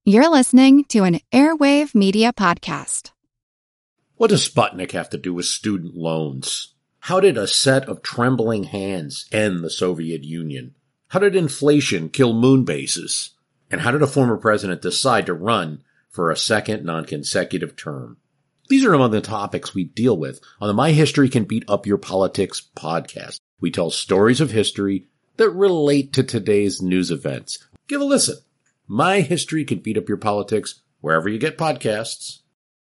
You're listening to an Airwave Media Podcast. What does Sputnik have to do with student loans? How did a set of trembling hands end the Soviet Union? How did inflation kill moon bases? And how did a former president decide to run for a second non-consecutive term? These are among the topics we deal with on the My History Can Beat Up Your Politics podcast. We tell stories of history that relate to today's news events. Give a listen. My History Can Beat Up Your Politics, wherever you get podcasts.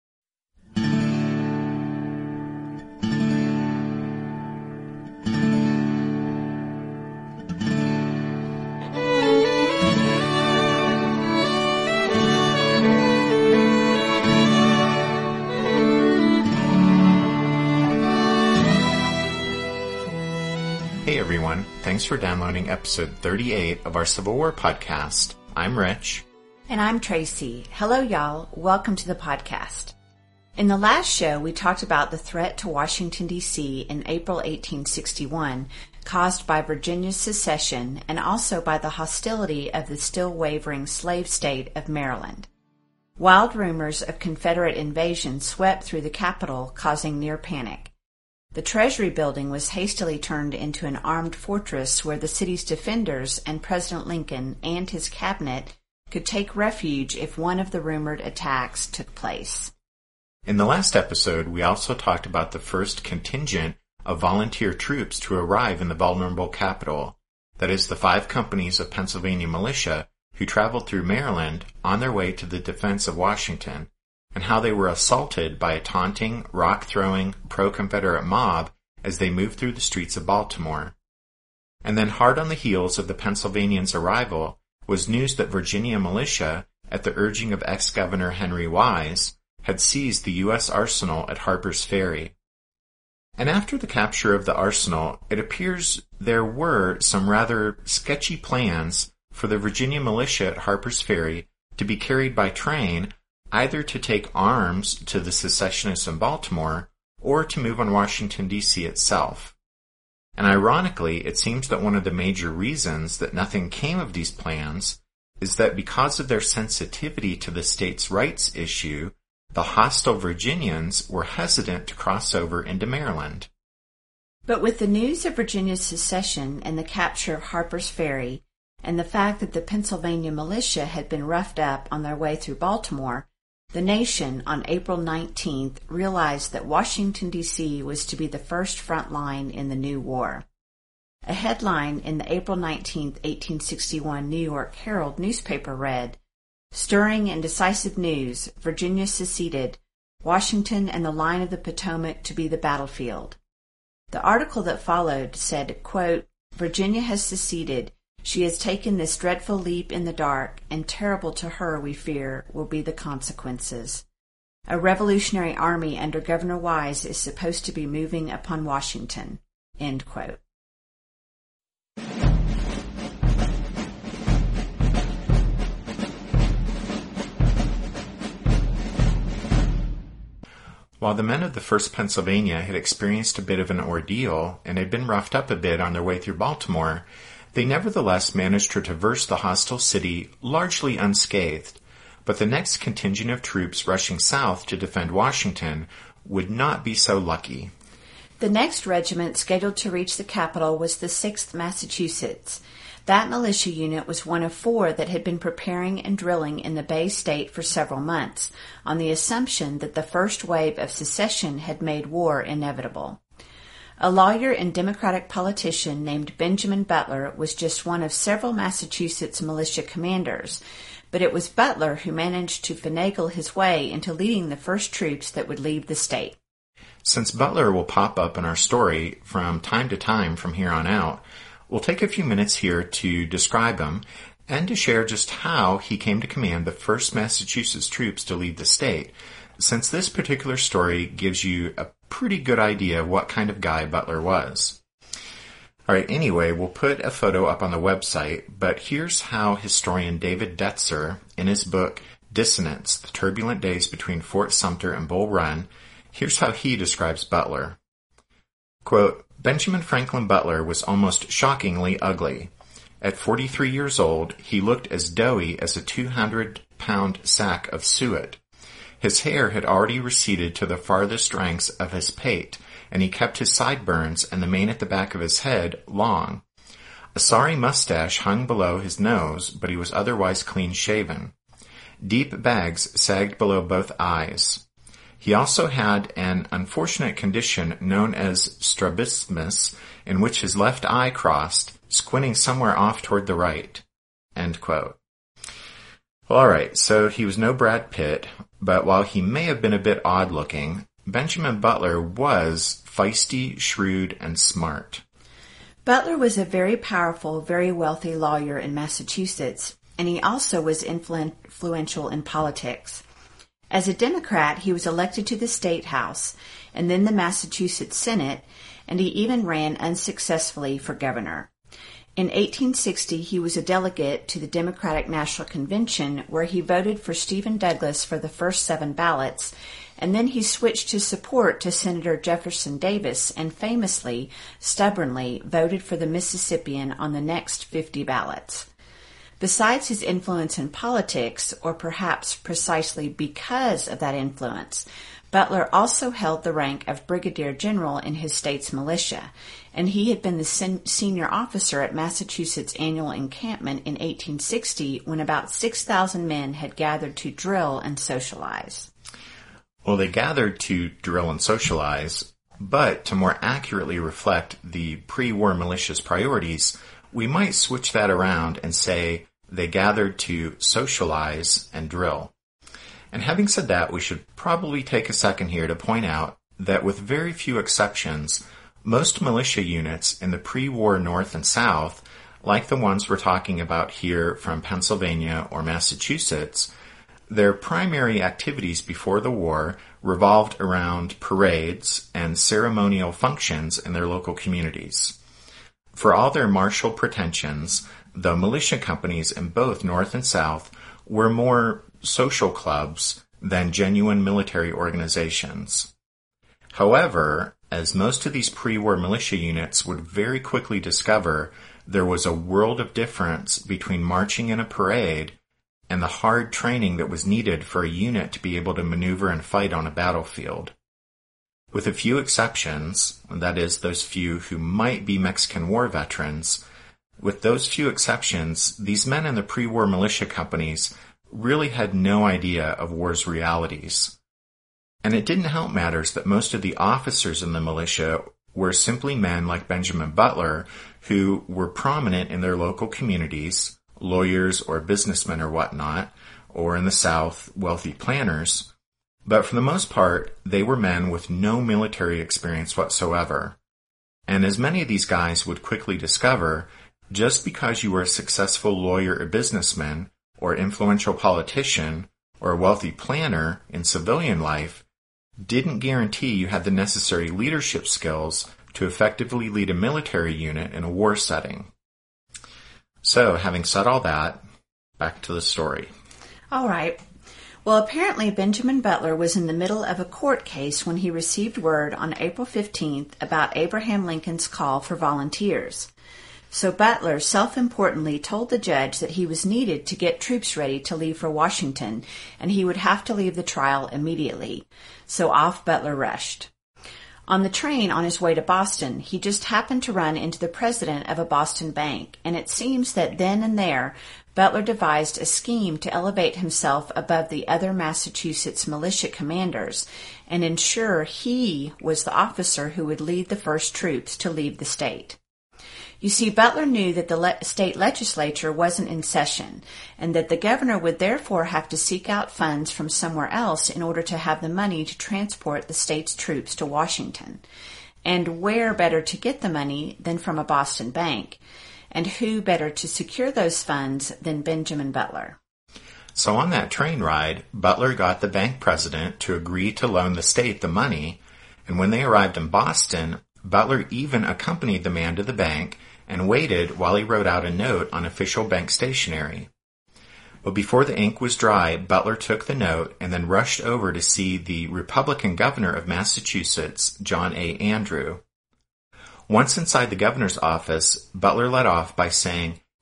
Hey everyone, thanks for downloading episode 38 of our Civil War podcast. I'm Rich. And I'm Tracy. Hello y'all, welcome to the podcast. In the last show, we talked about the threat to Washington, D.C. in April 1861 caused by Virginia's secession and also by the hostility of the still wavering slave state of Maryland. Wild rumors of Confederate invasion swept through the capital, causing near panic. The Treasury building was hastily turned into an armed fortress where the city's defenders and President Lincoln and his cabinet could take refuge if one of the rumored attacks took place. In the last episode, we also talked about the first contingent of volunteer troops to arrive in the vulnerable capital, that is, the 5 companies of Pennsylvania militia who traveled through Maryland on their way to the defense of Washington, and how they were assaulted by a taunting, rock-throwing, pro-Confederate mob as they moved through the streets of Baltimore. And then hard on the heels of the Pennsylvanians' arrival was news that Virginia militia, at the urging of ex-Governor Henry Wise, had seized the U.S. arsenal at Harper's Ferry. And after the capture of the arsenal, it appears there were some rather sketchy plans for the Virginia militia at Harper's Ferry to be carried by train either to take arms to the secessionists in Baltimore or to move on Washington, D.C. itself. And ironically, it seems that one of the major reasons that nothing came of these plans is that because of their sensitivity to the states' rights issue, the hostile Virginians were hesitant to cross over into Maryland. But with the news of Virginia's secession and the capture of Harper's Ferry, and the fact that the Pennsylvania militia had been roughed up on their way through Baltimore, the nation, on April 19th, realized that Washington, D.C. was to be the first front line in the new war. A headline in the April 19, 1861 New York Herald newspaper read, "Stirring and decisive news, Virginia seceded, Washington and the line of the Potomac to be the battlefield." The article that followed said, quote, "Virginia has seceded. She has taken this dreadful leap in the dark, and terrible to her, we fear, will be the consequences. A revolutionary army under Governor Wise is supposed to be moving upon Washington." End quote. While the men of the 1st Pennsylvania had experienced a bit of an ordeal and had been roughed up a bit on their way through Baltimore, they nevertheless managed to traverse the hostile city largely unscathed, but the next contingent of troops rushing south to defend Washington would not be so lucky. The next regiment scheduled to reach the capital was the 6th Massachusetts. That militia unit was one of 4 that had been preparing and drilling in the Bay State for several months, on the assumption that the first wave of secession had made war inevitable. A lawyer and Democratic politician named Benjamin Butler was just one of several Massachusetts militia commanders, but it was Butler who managed to finagle his way into leading the first troops that would leave the state. Since Butler will pop up in our story from time to time from here on out, we'll take a few minutes here to describe him and to share just how he came to command the first Massachusetts troops to lead the state, since this particular story gives you a pretty good idea of what kind of guy Butler was. Alright, anyway, we'll put a photo up on the website, but here's how historian David Detzer, in his book Dissonance, The Turbulent Days Between Fort Sumter and Bull Run, here's how he describes Butler. Quote, Benjamin Franklin Butler was almost shockingly ugly. At 43 years old, he looked as doughy as a 200-pound sack of suet. His hair had already receded to the farthest ranks of his pate, and he kept his sideburns and the mane at the back of his head long. A sorry mustache hung below his nose, but he was otherwise clean-shaven. Deep bags sagged below both eyes. He also had an unfortunate condition known as strabismus, in which his left eye crossed, squinting somewhere off toward the right." End quote. Well, all right, so he was no Brad Pitt, but while he may have been a bit odd-looking, Benjamin Butler was feisty, shrewd, and smart. Butler was a very powerful, very wealthy lawyer in Massachusetts, and he also was influential in politics. As a Democrat, he was elected to the State House and then the Massachusetts Senate, and he even ran unsuccessfully for governor. In 1860, he was a delegate to the Democratic National Convention, where he voted for Stephen Douglas for the first 7 ballots, and then he switched his support to Senator Jefferson Davis and famously, stubbornly, voted for the Mississippian on the next 50 ballots. Besides his influence in politics, or perhaps precisely because of that influence, Butler also held the rank of brigadier general in his state's militia, and he had been the senior officer at Massachusetts' annual encampment in 1860 when about 6,000 men had gathered to drill and socialize. Well, they gathered to drill and socialize, but to more accurately reflect the pre-war militia's priorities, we might switch that around and say they gathered to socialize and drill. And having said that, we should probably take a second here to point out that with very few exceptions, most militia units in the pre-war North and South, like the ones we're talking about here from Pennsylvania or Massachusetts, their primary activities before the war revolved around parades and ceremonial functions in their local communities. For all their martial pretensions, the militia companies in both North and South were more social clubs than genuine military organizations. However, as most of these pre-war militia units would very quickly discover, there was a world of difference between marching in a parade and the hard training that was needed for a unit to be able to maneuver and fight on a battlefield. With a few exceptions, that is, those few who might be Mexican War veterans, with those few exceptions, these men in the pre-war militia companies really had no idea of war's realities. And it didn't help matters that most of the officers in the militia were simply men like Benjamin Butler, who were prominent in their local communities, lawyers or businessmen or whatnot, or in the South, wealthy planners. But for the most part, they were men with no military experience whatsoever. And as many of these guys would quickly discover, just because you were a successful lawyer or businessman, or influential politician, or a wealthy planner in civilian life, didn't guarantee you had the necessary leadership skills to effectively lead a military unit in a war setting. So, having said all that, back to the story. All right. Well, apparently Benjamin Butler was in the middle of a court case when he received word on April 15th about Abraham Lincoln's call for volunteers. So Butler self-importantly told the judge that he was needed to get troops ready to leave for Washington, and he would have to leave the trial immediately. So off Butler rushed. On the train on his way to Boston, he just happened to run into the president of a Boston bank, and it seems that then and there, Butler devised a scheme to elevate himself above the other Massachusetts militia commanders and ensure he was the officer who would lead the first troops to leave the state. You see, Butler knew that the state legislature wasn't in session, and that the governor would therefore have to seek out funds from somewhere else in order to have the money to transport the state's troops to Washington. And where better to get the money than from a Boston bank? And who better to secure those funds than Benjamin Butler? So on that train ride, Butler got the bank president to agree to loan the state the money, and when they arrived in Boston, Butler even accompanied the man to the bank and waited while he wrote out a note on official bank stationery. But before the ink was dry, Butler took the note and then rushed over to see the Republican governor of Massachusetts, John A. Andrew. Once inside the governor's office, Butler led off by saying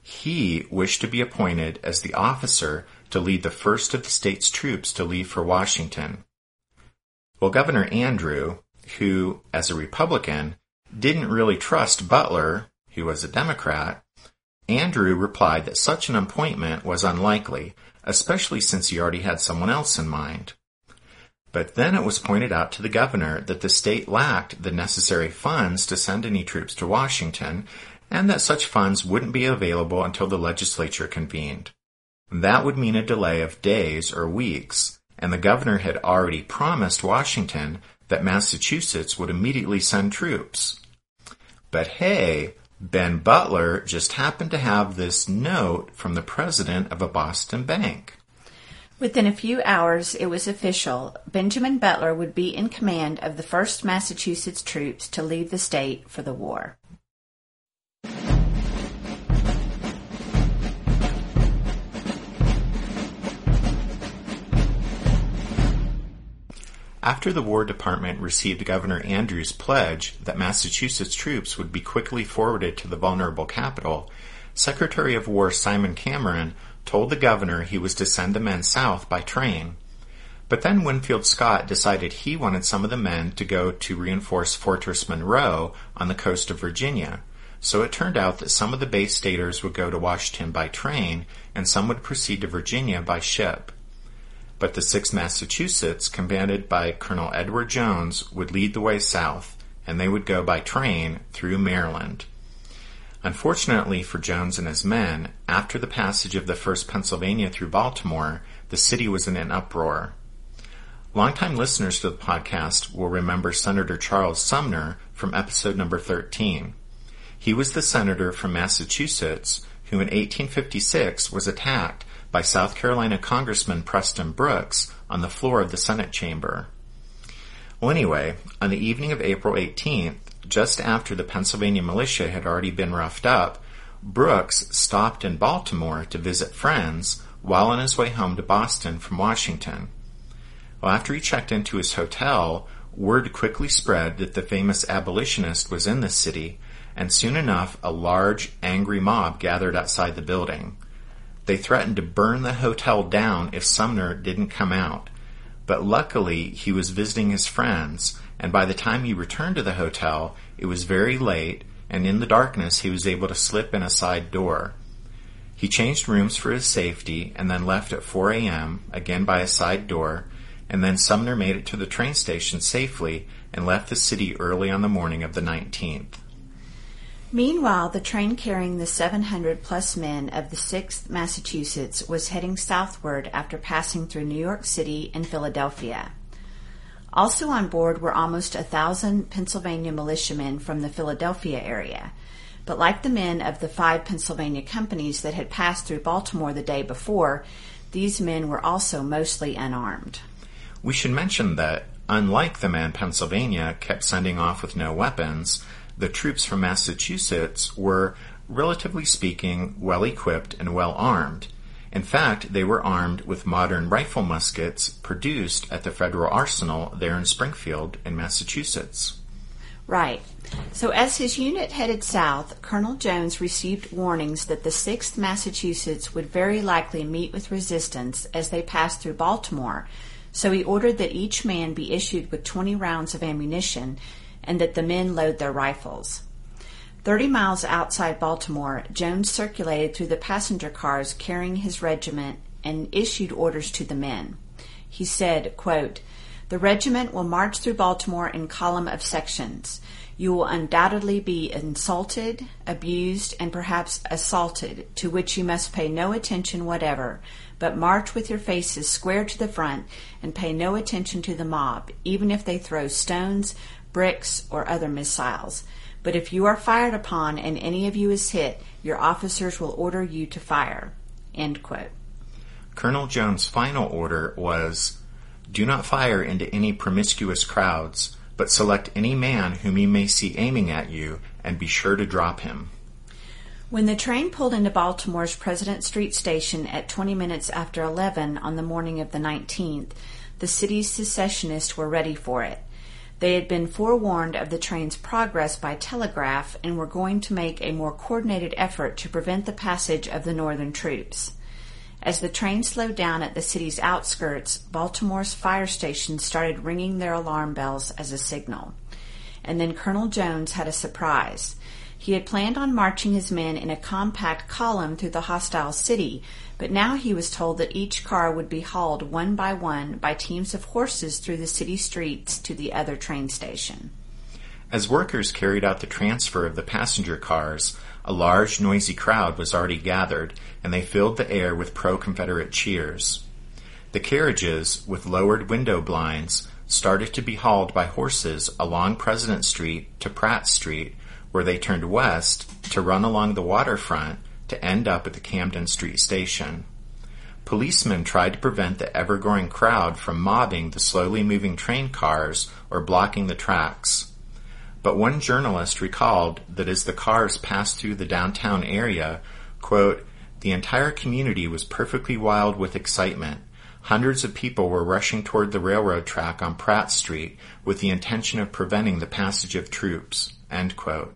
He wished to be appointed as the officer to lead the first of the state's troops to leave for Washington. Well, Governor Andrew, who, as a Republican, didn't really trust Butler, who was a Democrat, Andrew replied that such an appointment was unlikely, especially since he already had someone else in mind. But then it was pointed out to the governor that the state lacked the necessary funds to send any troops to Washington, and that such funds wouldn't be available until the legislature convened. That would mean a delay of days or weeks, and the governor had already promised Washington that Massachusetts would immediately send troops. But hey, Ben Butler just happened to have this note from the president of a Boston bank. Within a few hours, it was official. Benjamin Butler would be in command of the 1st Massachusetts troops to leave the state for the war. After the War Department received Governor Andrews' pledge that Massachusetts troops would be quickly forwarded to the vulnerable capital, Secretary of War Simon Cameron told the governor he was to send the men south by train. But then Winfield Scott decided he wanted some of the men to go to reinforce Fortress Monroe on the coast of Virginia. So it turned out that some of the Bay Staters would go to Washington by train, and some would proceed to Virginia by ship. But the 6th Massachusetts, commanded by Colonel Edward Jones, would lead the way south, and they would go by train through Maryland. Unfortunately for Jones and his men, after the passage of the 1st Pennsylvania through Baltimore, the city was in an uproar. Longtime listeners to the podcast will remember Senator Charles Sumner from episode number 13. He was the senator from Massachusetts who in 1856 was attacked by South Carolina Congressman Preston Brooks on the floor of the Senate chamber. Well, anyway, on the evening of April 18th, just after the Pennsylvania militia had already been roughed up, Brooks stopped in Baltimore to visit friends while on his way home to Boston from Washington. Well, after he checked into his hotel, word quickly spread that the famous abolitionist was in the city, and soon enough a large, angry mob gathered outside the building. They threatened to burn the hotel down if Sumner didn't come out. But luckily, he was visiting his friends, and by the time he returned to the hotel, it was very late, and in the darkness he was able to slip in a side door. He changed rooms for his safety, and then left at 4 a.m., again by a side door, and then Sumner made it to the train station safely and left the city early on the morning of the 19th. Meanwhile, the train carrying the 700-plus men of the 6th Massachusetts was heading southward after passing through New York City and Philadelphia. Also on board were almost 1,000 Pennsylvania militiamen from the Philadelphia area. But like the men of the 5 Pennsylvania companies that had passed through Baltimore the day before, these men were also mostly unarmed. We should mention that, unlike the men Pennsylvania kept sending off with no weapons, the troops from Massachusetts were, relatively speaking, well-equipped and well-armed. In fact, they were armed with modern rifle muskets produced at the Federal Arsenal there in Springfield in Massachusetts. Right. So as his unit headed south, Colonel Jones received warnings that the 6th Massachusetts would very likely meet with resistance as they passed through Baltimore, so he ordered that each man be issued with 20 rounds of ammunition and that the men load their rifles. 30 miles outside Baltimore, Jones circulated through the passenger cars carrying his regiment and issued orders to the men. He said, quote, "The regiment will march through Baltimore in column of sections. You will undoubtedly be insulted, abused, and perhaps assaulted, to which you must pay no attention whatever, but march with your faces square to the front and pay no attention to the mob, even if they throw stones, bricks, or other missiles. But if you are fired upon and any of you is hit, your officers will order you to fire." End quote. Colonel Jones' final order was, "Do not fire into any promiscuous crowds, but select any man whom you may see aiming at you, and be sure to drop him." When the train pulled into Baltimore's President Street station at 20 minutes after 11 on the morning of the 19th, the city's secessionists were ready for it. They had been forewarned of the train's progress by telegraph and were going to make a more coordinated effort to prevent the passage of the Northern troops. As the train slowed down at the city's outskirts, Baltimore's fire stations started ringing their alarm bells as a signal. And then Colonel Jones had a surprise. He had planned on marching his men in a compact column through the hostile city, but now he was told that each car would be hauled one by teams of horses through the city streets to the other train station. As workers carried out the transfer of the passenger cars, a large, noisy crowd was already gathered, and they filled the air with pro-Confederate cheers. The carriages, with lowered window blinds, started to be hauled by horses along President Street to Pratt Street, where they turned west to run along the waterfront to end up at the Camden Street station. Policemen tried to prevent the ever-growing crowd from mobbing the slowly moving train cars or blocking the tracks. But one journalist recalled that as the cars passed through the downtown area, quote, "The entire community was perfectly wild with excitement. Hundreds of people were rushing toward the railroad track on Pratt Street with the intention of preventing the passage of troops." End quote.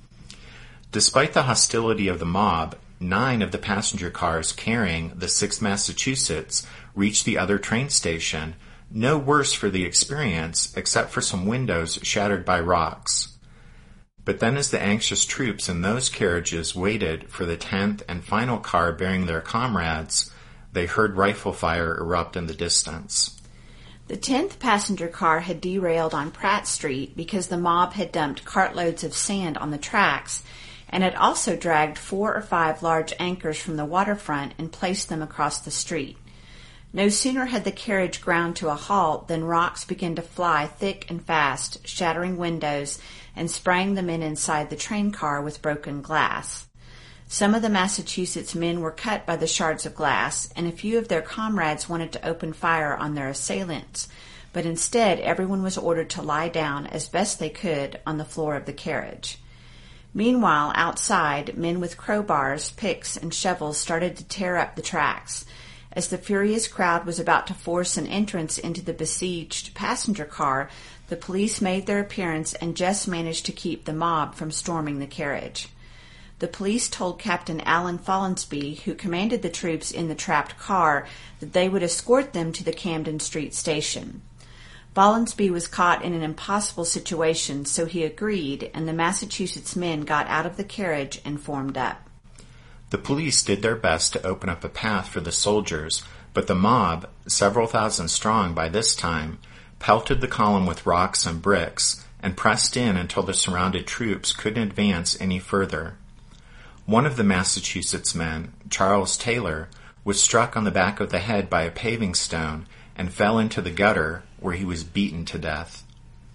Despite the hostility of the mob, 9 of the passenger cars carrying the 6th Massachusetts reached the other train station, no worse for the experience except for some windows shattered by rocks. But then as the anxious troops in those carriages waited for the 10th and final car bearing their comrades, they heard rifle fire erupt in the distance. The 10th passenger car had derailed on Pratt Street because the mob had dumped cartloads of sand on the tracks and had also dragged 4 or 5 large anchors from the waterfront and placed them across the street. No sooner had the carriage ground to a halt than rocks began to fly thick and fast, shattering windows and spraying the men inside the train car with broken glass. Some of the Massachusetts men were cut by the shards of glass, and a few of their comrades wanted to open fire on their assailants, but instead everyone was ordered to lie down as best they could on the floor of the carriage. Meanwhile, outside, men with crowbars, picks, and shovels started to tear up the tracks. As the furious crowd was about to force an entrance into the besieged passenger car, the police made their appearance and just managed to keep the mob from storming the carriage. The police told Captain Allen Follansbee, who commanded the troops in the trapped car, that they would escort them to the Camden Street station. Follansbee was caught in an impossible situation, so he agreed, and the Massachusetts men got out of the carriage and formed up. The police did their best to open up a path for the soldiers, but the mob, several thousand strong by this time, pelted the column with rocks and bricks and pressed in until the surrounded troops couldn't advance any further. One of the Massachusetts men, Charles Taylor, was struck on the back of the head by a paving stone and fell into the gutter, where he was beaten to death.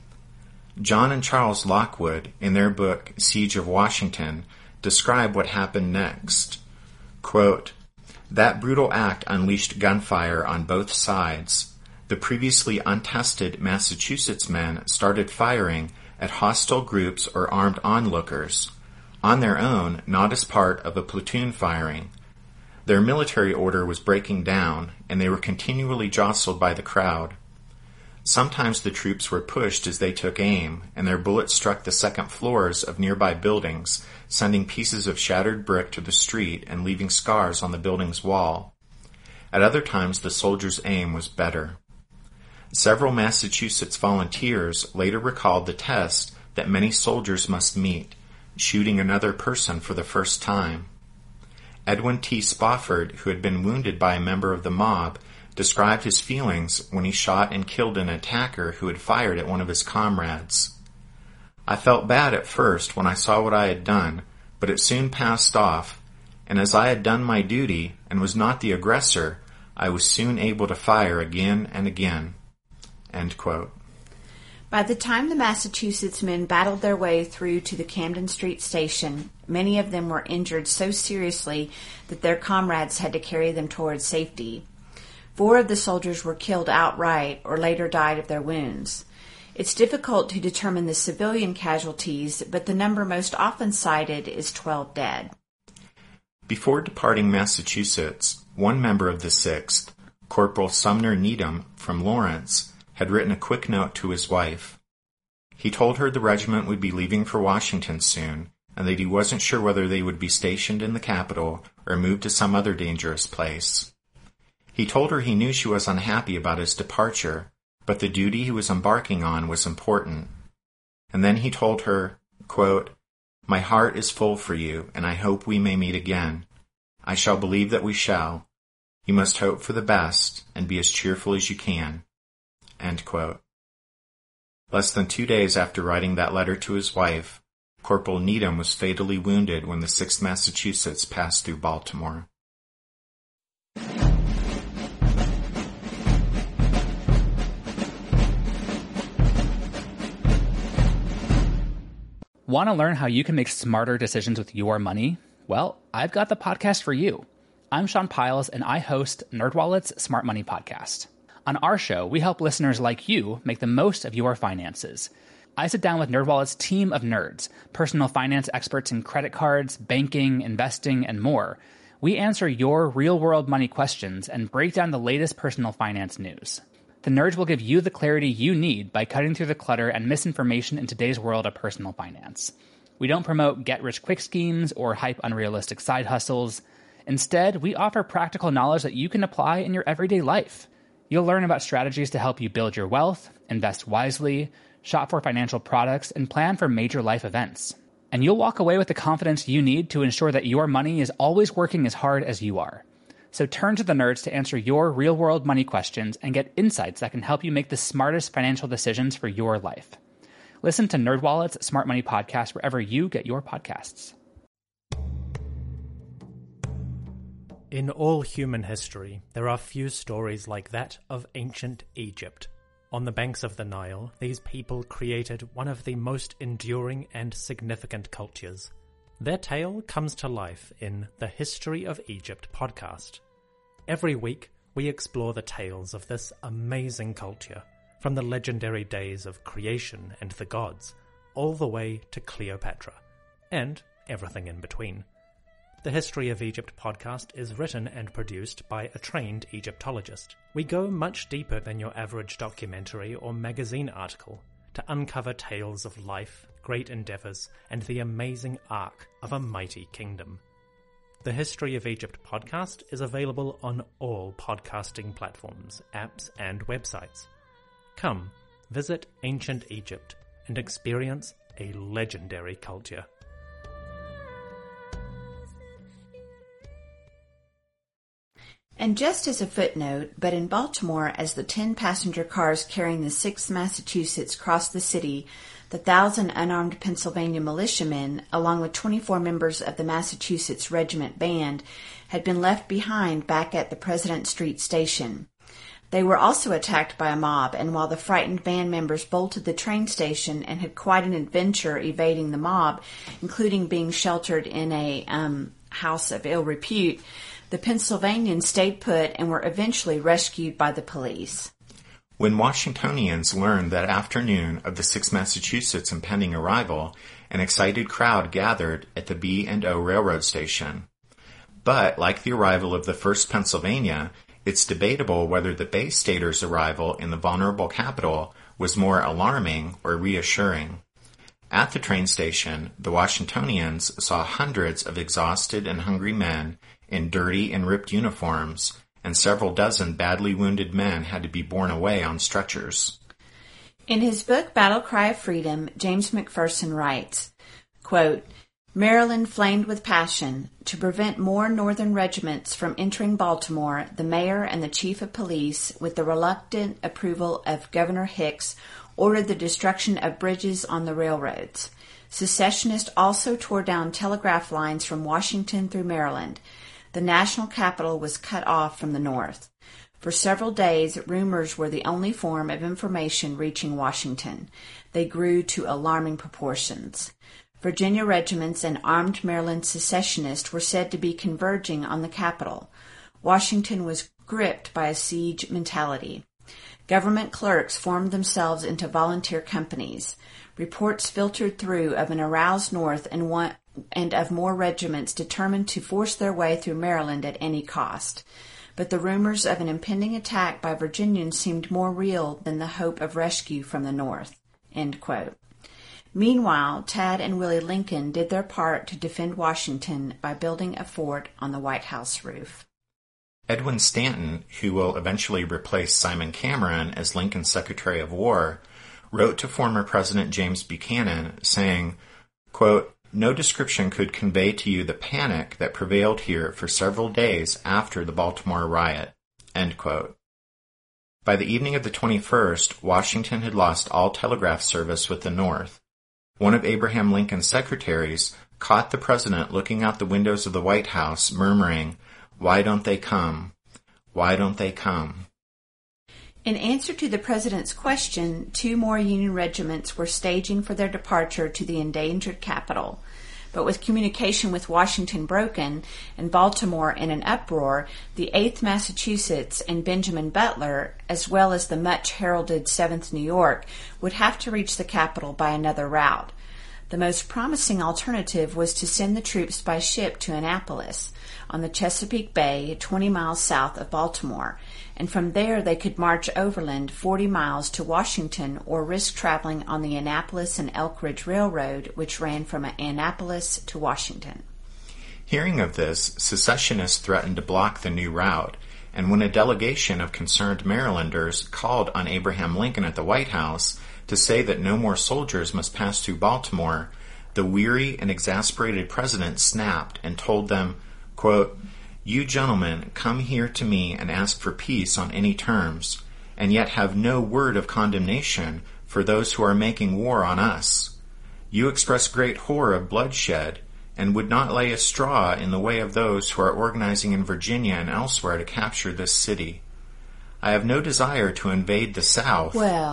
John and Charles Lockwood, in their book Siege of Washington, describe what happened next. Quote, "That brutal act unleashed gunfire on both sides. The previously untested Massachusetts men started firing at hostile groups or armed onlookers, on their own, not as part of a platoon firing. Their military order was breaking down, and they were continually jostled by the crowd. Sometimes the troops were pushed as they took aim, and their bullets struck the second floors of nearby buildings, sending pieces of shattered brick to the street and leaving scars on the building's wall. At other times the soldiers' aim was better. Several Massachusetts volunteers later recalled the test that many soldiers must meet, shooting another person for the first time. Edwin T. Spofford, who had been wounded by a member of the mob, described his feelings when he shot and killed an attacker who had fired at one of his comrades. "I felt bad at first when I saw what I had done, but it soon passed off, and as I had done my duty and was not the aggressor, I was soon able to fire again and again." End quote. By the time the Massachusetts men battled their way through to the Camden Street station, many of them were injured so seriously that their comrades had to carry them towards safety. 4 of the soldiers were killed outright or later died of their wounds. It's difficult to determine the civilian casualties, but the number most often cited is 12 dead. Before departing Massachusetts, one member of the 6th, Corporal Sumner Needham from Lawrence, had written a quick note to his wife. He told her the regiment would be leaving for Washington soon, and that he wasn't sure whether they would be stationed in the capital or moved to some other dangerous place. He told her he knew she was unhappy about his departure, but the duty he was embarking on was important. And then he told her, quote, "My heart is full for you, and I hope we may meet again. I shall believe that we shall. You must hope for the best and be as cheerful as you can." End quote. Less than 2 days after writing that letter to his wife, Corporal Needham was fatally wounded when the 6th Massachusetts passed through Baltimore. Want to learn how you can make smarter decisions with your money? Well, I've got the podcast for you. I'm Sean Piles, and I host NerdWallet's Smart Money Podcast. On our show, we help listeners like you make the most of your finances. I sit down with NerdWallet's team of nerds, personal finance experts in credit cards, banking, investing, and more. We answer your real-world money questions and break down the latest personal finance news. The nerds will give you the clarity you need by cutting through the clutter and misinformation in today's world of personal finance. We don't promote get-rich-quick schemes or hype unrealistic side hustles. Instead, we offer practical knowledge that you can apply in your everyday life. You'll learn about strategies to help you build your wealth, invest wisely, shop for financial products, and plan for major life events. And you'll walk away with the confidence you need to ensure that your money is always working as hard as you are. So turn to the nerds to answer your real-world money questions and get insights that can help you make the smartest financial decisions for your life. Listen to NerdWallet's Smart Money Podcast wherever you get your podcasts. In all human history, there are few stories like that of ancient Egypt. On the banks of the Nile, these people created one of the most enduring and significant cultures. Their tale comes to life in the History of Egypt podcast. Every week, we explore the tales of this amazing culture, from the legendary days of creation and the gods, all the way to Cleopatra, and everything in between. The History of Egypt podcast is written and produced by a trained Egyptologist. We go much deeper than your average documentary or magazine article to uncover tales of life, great endeavors, and the amazing arc of a mighty kingdom. The History of Egypt podcast is available on all podcasting platforms, apps, and websites. Come, visit ancient Egypt and experience a legendary culture. And just as a footnote, but in Baltimore, as the 10 passenger cars carrying the 6th Massachusetts crossed the city, the 1,000 unarmed Pennsylvania militiamen, along with 24 members of the Massachusetts Regiment Band, had been left behind back at the President Street station. They were also attacked by a mob, and while the frightened band members bolted the train station and had quite an adventure evading the mob, including being sheltered in a house of ill repute, the Pennsylvanians stayed put and were eventually rescued by the police. When Washingtonians learned that afternoon of the 6th Massachusetts' impending arrival, an excited crowd gathered at the B&O Railroad Station. But, like the arrival of the 1st Pennsylvania, it's debatable whether the Bay Staters' arrival in the vulnerable capital was more alarming or reassuring. At the train station, the Washingtonians saw hundreds of exhausted and hungry men in dirty and ripped uniforms, and several dozen badly wounded men had to be borne away on stretchers. In his book Battle Cry of Freedom, James McPherson writes, quote, "Maryland flamed with passion. To prevent more Northern regiments from entering Baltimore, the mayor and the chief of police, with the reluctant approval of Governor Hicks, ordered the destruction of bridges on the railroads. Secessionists also tore down telegraph lines from Washington through Maryland. The national capital was cut off from the north. For several days, rumors were the only form of information reaching Washington. They grew to alarming proportions. Virginia regiments and armed Maryland secessionists were said to be converging on the capital. Washington was gripped by a siege mentality. Government clerks formed themselves into volunteer companies. Reports filtered through of an aroused North and of more regiments determined to force their way through Maryland at any cost. But the rumors of an impending attack by Virginians seemed more real than the hope of rescue from the North." End quote. Meanwhile, Tad and Willie Lincoln did their part to defend Washington by building a fort on the White House roof. Edwin Stanton, who will eventually replace Simon Cameron as Lincoln's Secretary of War, wrote to former President James Buchanan saying, quote, "No description could convey to you the panic that prevailed here for several days after the Baltimore riot." End quote. By the evening of the 21st, Washington had lost all telegraph service with the North. One of Abraham Lincoln's secretaries caught the president looking out the windows of the White House, murmuring, "Why don't they come? Why don't they come?" In answer to the president's question, 2 more Union regiments were staging for their departure to the endangered capital. But with communication with Washington broken and Baltimore in an uproar, the 8th Massachusetts and Benjamin Butler, as well as the much-heralded 7th New York, would have to reach the capital by another route. The most promising alternative was to send the troops by ship to Annapolis, on the Chesapeake Bay, 20 miles south of Baltimore, and from there they could march overland 40 miles to Washington or risk traveling on the Annapolis and Elk Ridge Railroad, which ran from Annapolis to Washington. Hearing of this, secessionists threatened to block the new route, and when a delegation of concerned Marylanders called on Abraham Lincoln at the White House to say that no more soldiers must pass through Baltimore, the weary and exasperated president snapped and told them, quote, "You gentlemen come here to me and ask for peace on any terms, and yet have no word of condemnation for those who are making war on us. You express great horror of bloodshed, and would not lay a straw in the way of those who are organizing in Virginia and elsewhere to capture this city. I have no desire to invade the South."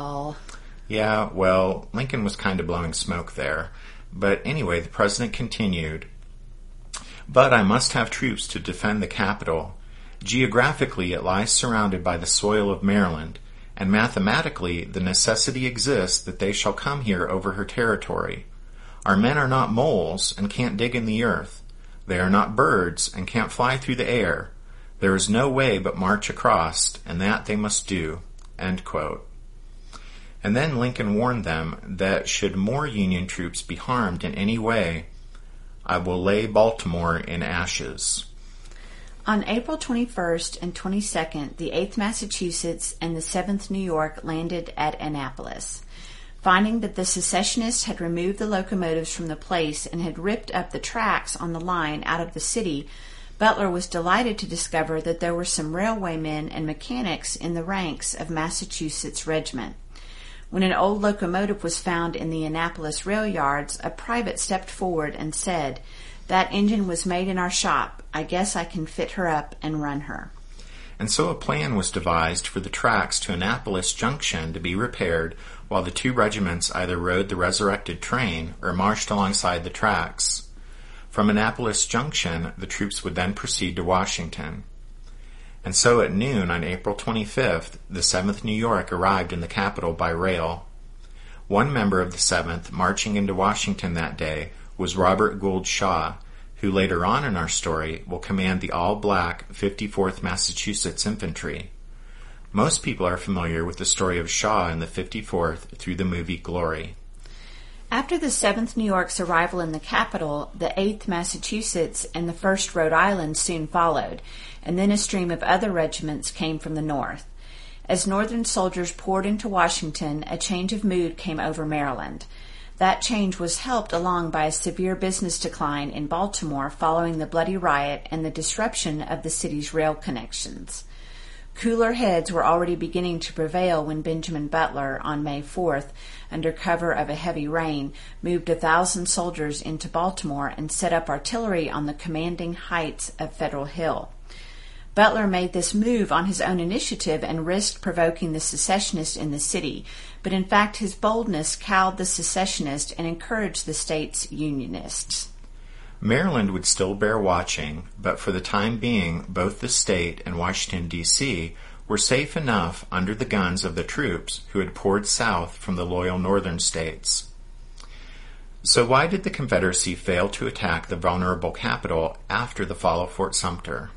Yeah, Lincoln was kind of blowing smoke there. But anyway, the president continued, "But I must have troops to defend the capital. Geographically, it lies surrounded by the soil of Maryland, and mathematically the necessity exists that they shall come here over her territory. Our men are not moles and can't dig in the earth. They are not birds and can't fly through the air. There is no way but march across, and that they must do." End quote. And then Lincoln warned them that should more Union troops be harmed in any way, "I will lay Baltimore in ashes." On April 21st and 22nd, the 8th Massachusetts and the 7th New York landed at Annapolis. Finding that the secessionists had removed the locomotives from the place and had ripped up the tracks on the line out of the city, Butler was delighted to discover that there were some railwaymen and mechanics in the ranks of Massachusetts' regiment. When an old locomotive was found in the Annapolis rail yards, a private stepped forward and said, "That engine was made in our shop. I guess I can fit her up and run her." And so a plan was devised for the tracks to Annapolis Junction to be repaired while the 2 regiments either rode the resurrected train or marched alongside the tracks. From Annapolis Junction, the troops would then proceed to Washington. And so at noon on April 25th, the 7th New York arrived in the capital by rail. One member of the 7th marching into Washington that day was Robert Gould Shaw, who later on in our story will command the all-black 54th Massachusetts Infantry. Most people are familiar with the story of Shaw in the 54th through the movie Glory. After the 7th New York's arrival in the capital, the 8th Massachusetts and the 1st Rhode Island soon followed, and then a stream of other regiments came from the north. As Northern soldiers poured into Washington, a change of mood came over Maryland. That change was helped along by a severe business decline in Baltimore following the bloody riot and the disruption of the city's rail connections. Cooler heads were already beginning to prevail when Benjamin Butler, on May 4th, under cover of a heavy rain, moved 1,000 soldiers into Baltimore and set up artillery on the commanding heights of Federal Hill. Butler made this move on his own initiative and risked provoking the secessionists in the city, but in fact his boldness cowed the secessionists and encouraged the state's Unionists. Maryland would still bear watching, but for the time being, both the state and Washington, D.C. were safe enough under the guns of the troops who had poured south from the loyal northern states. So why did the Confederacy fail to attack the vulnerable capital after the fall of Fort Sumter?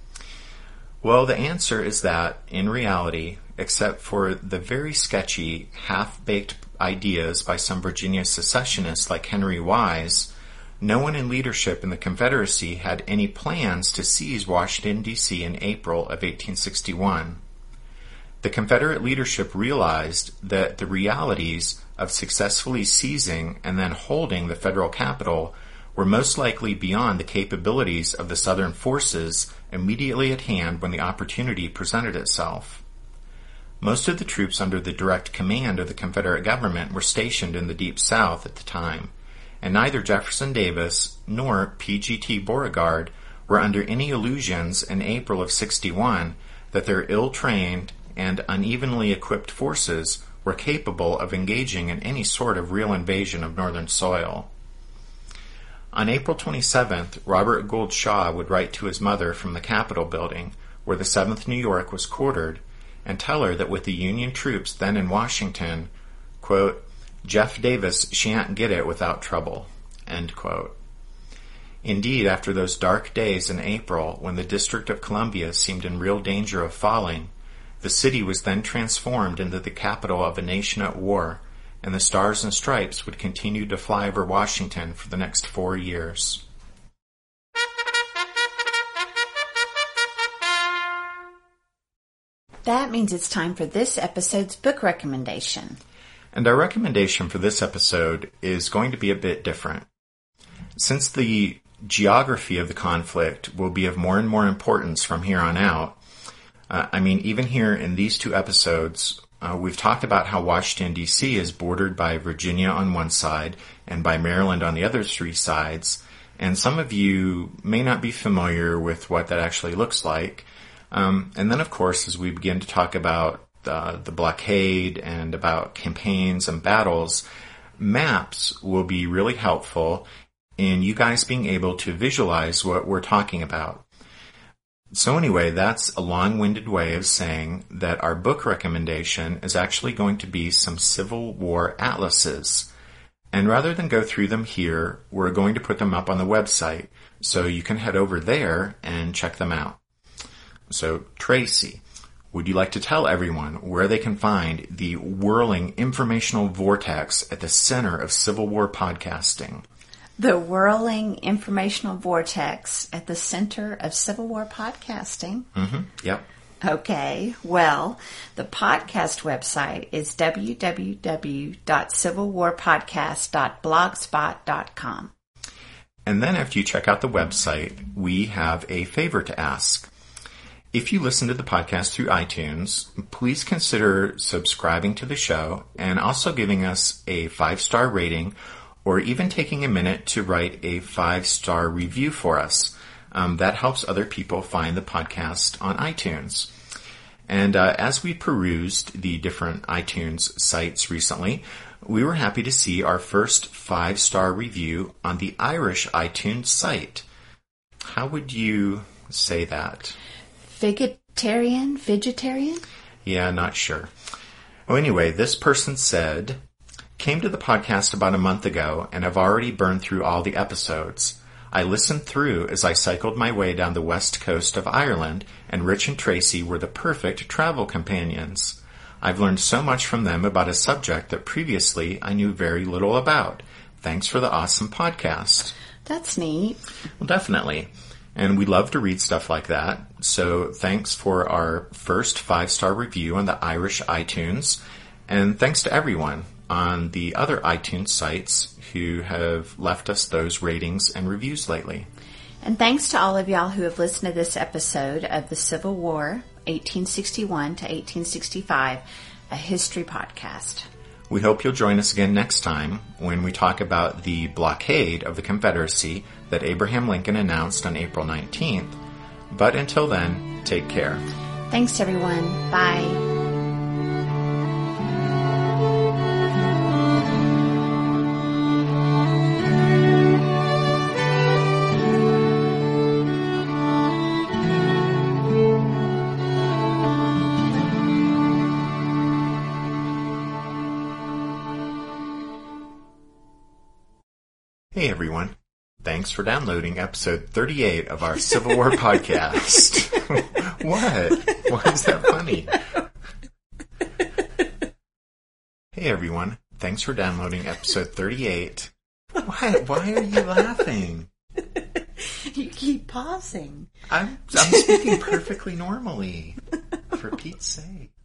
Well, the answer is that, in reality, except for the very sketchy, half-baked ideas by some Virginia secessionists like Henry Wise, no one in leadership in the Confederacy had any plans to seize Washington, D.C. in April of 1861. The Confederate leadership realized that the realities of successfully seizing and then holding the federal capital were most likely beyond the capabilities of the Southern forces immediately at hand when the opportunity presented itself. Most of the troops under the direct command of the Confederate government were stationed in the Deep South at the time, and neither Jefferson Davis nor P.G.T. Beauregard were under any illusions in April of '61 that their ill-trained and unevenly equipped forces were capable of engaging in any sort of real invasion of northern soil. On April 27th, Robert Gould Shaw would write to his mother from the Capitol building, where the 7th New York was quartered, and tell her that with the Union troops then in Washington, quote, Jeff Davis shan't get it without trouble, end quote. Indeed, after those dark days in April when the District of Columbia seemed in real danger of falling, the city was then transformed into the capital of a nation at war, and the Stars and Stripes would continue to fly over Washington for the next 4 years. That means it's time for this episode's book recommendation. And our recommendation for this episode is going to be a bit different. Since the geography of the conflict will be of more and more importance from here on out, even here in these 2 episodes, we've talked about how Washington, D.C. is bordered by Virginia on one side and by Maryland on the other 3 sides, and some of you may not be familiar with what that actually looks like. And then, of course, as we begin to talk about the blockade and about campaigns and battles, maps will be really helpful in you guys being able to visualize what we're talking about. So anyway, that's a long-winded way of saying that our book recommendation is actually going to be some Civil War atlases. And rather than go through them here, we're going to put them up on the website, so you can head over there and check them out. So, Tracy, would you like to tell everyone where they can find the whirling informational vortex at the center of Civil War podcasting? The whirling informational vortex at the center of Civil War podcasting? Mm-hmm. Yep. Okay. Well, the podcast website is www.civilwarpodcast.blogspot.com. And then after you check out the website, we have a favor to ask. If you listen to the podcast through iTunes, please consider subscribing to the show and also giving us a 5-star rating, or even taking a minute to write a 5-star review for us. That helps other people find the podcast on iTunes. And as we perused the different iTunes sites recently, we were happy to see our first 5-star review on the Irish iTunes site. How would you say that? Vegetarian? Yeah, not sure. Well, anyway, this person said, came to the podcast about a month ago and have already burned through all the episodes. I listened through as I cycled my way down the west coast of Ireland, and Rich and Tracy were the perfect travel companions. I've learned so much from them about a subject that previously I knew very little about. Thanks for the awesome podcast. That's neat. Well, definitely. And we love to read stuff like that. So thanks for our first 5-star review on the Irish iTunes. And thanks to everyone on the other iTunes sites who have left us those ratings and reviews lately. And thanks to all of y'all who have listened to this episode of the Civil War, 1861 to 1865, a history podcast. We hope you'll join us again next time when we talk about the blockade of the Confederacy that Abraham Lincoln announced on April 19th. But until then, take care. Thanks, everyone. Bye. Hey everyone, thanks for downloading episode 38 of our Civil War podcast. What? Why is that funny? Hey everyone, Thanks for downloading episode 38. Why are you laughing? You keep pausing. I'm speaking perfectly normally. For Pete's sake.